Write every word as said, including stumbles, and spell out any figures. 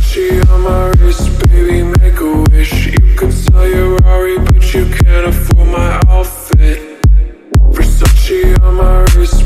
Versace on my wrist, baby, make a wish. You can sell your Rari, but you can't afford my outfit. Versace on my wrist,